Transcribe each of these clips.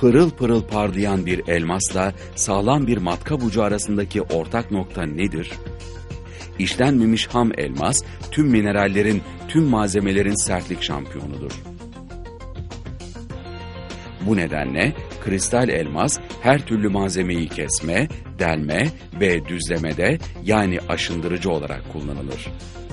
Pırıl pırıl parlayan bir elmasla sağlam bir matkap ucu arasındaki ortak nokta nedir? İşlenmemiş ham elmas, tüm minerallerin, tüm malzemelerin sertlik şampiyonudur. Bu nedenle kristal elmas her türlü malzemeyi kesme, delme ve düzlemede yani aşındırıcı olarak kullanılır.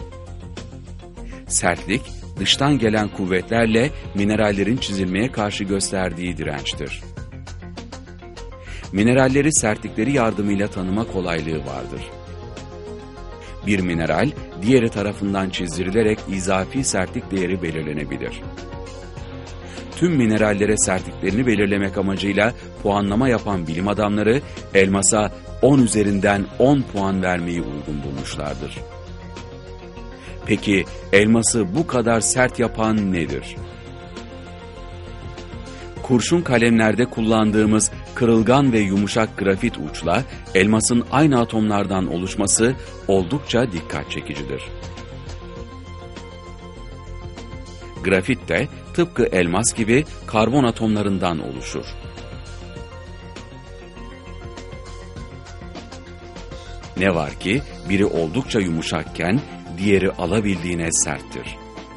Sertlik, dıştan gelen kuvvetlerle minerallerin çizilmeye karşı gösterdiği dirençtir. Mineralleri sertlikleri yardımıyla tanıma kolaylığı vardır. Bir mineral, diğeri tarafından çizdirilerek izafi sertlik değeri belirlenebilir. Tüm minerallere sertliklerini belirlemek amacıyla puanlama yapan bilim adamları, elmasa 10 üzerinden 10 puan vermeyi uygun bulmuşlardır. Peki elması bu kadar sert yapan nedir? Kurşun kalemlerde kullandığımız kırılgan ve yumuşak grafit uçla elmasın aynı atomlardan oluşması oldukça dikkat çekicidir. Grafit de tıpkı elmas gibi karbon atomlarından oluşur. Ne var ki biri oldukça yumuşakken diğeri alabildiğine serttir.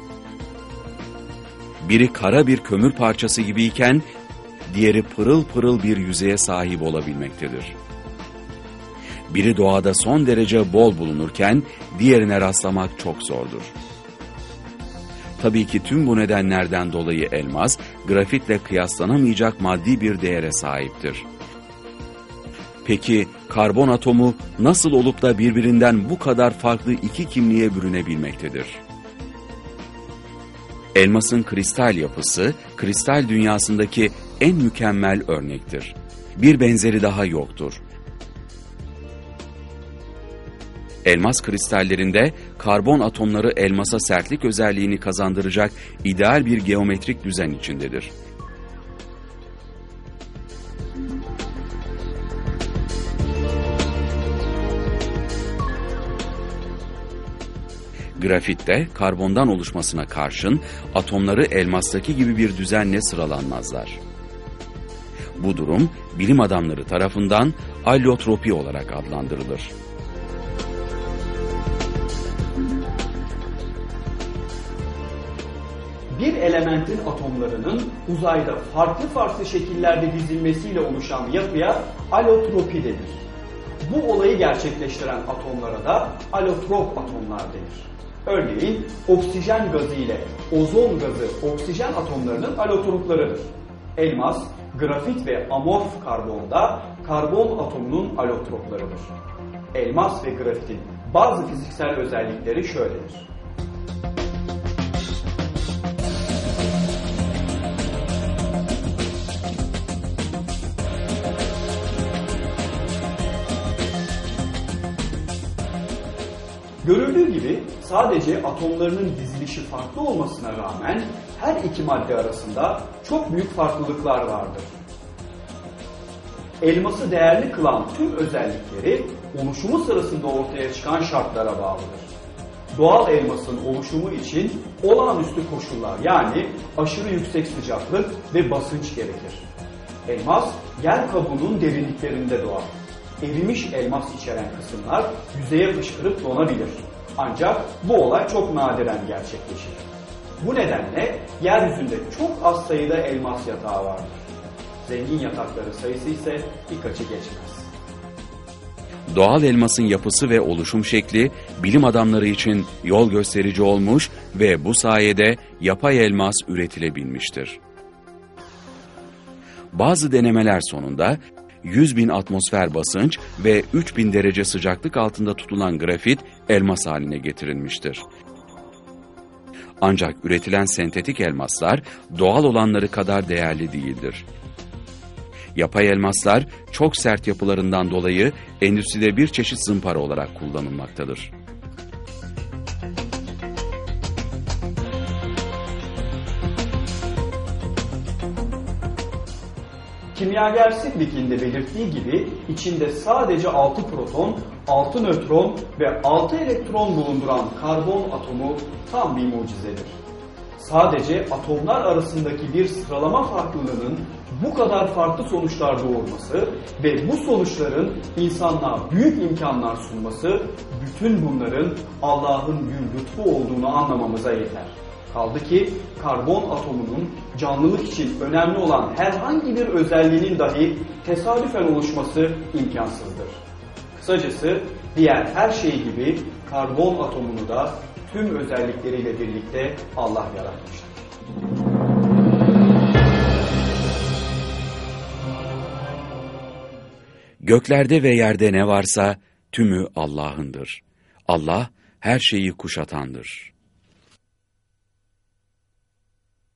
Biri kara bir kömür parçası gibiyken diğeri pırıl pırıl bir yüzeye sahip olabilmektedir. Biri doğada son derece bol bulunurken diğerine rastlamak çok zordur. Tabii ki tüm bu nedenlerden dolayı elmas, grafitle kıyaslanamayacak maddi bir değere sahiptir. Peki karbon atomu nasıl olup da birbirinden bu kadar farklı iki kimliğe bürünebilmektedir? Elmasın kristal yapısı, kristal dünyasındaki en mükemmel örnektir. Bir benzeri daha yoktur. Elmas kristallerinde karbon atomları elmasa sertlik özelliğini kazandıracak ideal bir geometrik düzen içindedir. Grafitte karbondan oluşmasına karşın atomları elmastaki gibi bir düzenle sıralanmazlar. Bu durum bilim adamları tarafından allotropi olarak adlandırılır. Bir elementin atomlarının uzayda farklı farklı şekillerde dizilmesiyle oluşan yapıya allotropi denir. Bu olayı gerçekleştiren atomlara da allotrop atomlar denir. Örneğin oksijen gazı ile ozon gazı oksijen atomlarının allotroplarıdır. Elmas, grafit ve amorf karbonda karbon atomunun allotroplarıdır. Elmas ve grafitin bazı fiziksel özellikleri şöyledir. Görüldüğü gibi sadece atomlarının dizilişi farklı olmasına rağmen her iki madde arasında çok büyük farklılıklar vardır. Elması değerli kılan tüm özellikleri oluşumu sırasında ortaya çıkan şartlara bağlıdır. Doğal elmasın oluşumu için olağanüstü koşullar yani aşırı yüksek sıcaklık ve basınç gerekir. Elmas yer kabuğunun derinliklerinde doğar. Erimiş elmas içeren kısımlar yüzeye fışkırıp donabilir. Ancak bu olay çok nadiren gerçekleşir. Bu nedenle yeryüzünde çok az sayıda elmas yatağı vardır. Zengin yatakları sayısı ise birkaçı geçmez. Doğal elmasın yapısı ve oluşum şekli bilim adamları için yol gösterici olmuş ve bu sayede yapay elmas üretilebilmiştir. Bazı denemeler sonunda 100.000 atmosfer basınç ve 3.000 derece sıcaklık altında tutulan grafit elmas haline getirilmiştir. Ancak üretilen sentetik elmaslar doğal olanları kadar değerli değildir. Yapay elmaslar çok sert yapılarından dolayı endüstride bir çeşit zımpara olarak kullanılmaktadır. Kimyager Sidgwick'in de belirttiği gibi içinde sadece 6 proton, 6 nötron ve 6 elektron bulunduran karbon atomu tam bir mucizedir. Sadece atomlar arasındaki bir sıralama farklılığının bu kadar farklı sonuçlar doğurması ve bu sonuçların insanlığa büyük imkanlar sunması, bütün bunların Allah'ın bir lütfu olduğunu anlamamıza yeter. Kaldı ki karbon atomunun canlılık için önemli olan herhangi bir özelliğinin dahi tesadüfen oluşması imkansızdır. Kısacası diğer her şey gibi karbon atomunu da tüm özellikleriyle birlikte Allah yaratmıştır. Göklerde ve yerde ne varsa tümü Allah'ındır. Allah her şeyi kuşatandır.